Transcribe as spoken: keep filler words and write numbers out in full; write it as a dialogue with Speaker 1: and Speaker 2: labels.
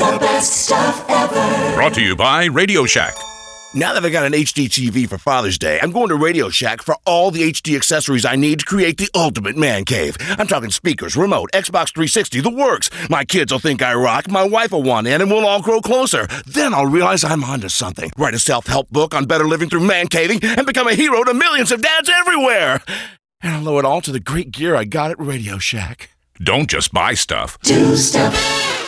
Speaker 1: The best stuff ever.
Speaker 2: Brought to you by Radio Shack.
Speaker 3: Now that I got an H D T V for Father's Day, I'm going to Radio Shack for all the H D accessories I need to create the ultimate man cave. I'm talking speakers, remote, Xbox three sixty, the works. My kids will think I rock, my wife will want in, and we'll all grow closer. Then I'll realize I'm onto something. Write a self-help book on better living through man caving and become a hero to millions of dads everywhere. And I'll owe it all to the great gear I got at Radio Shack.
Speaker 2: Don't just buy stuff.
Speaker 1: Do stuff.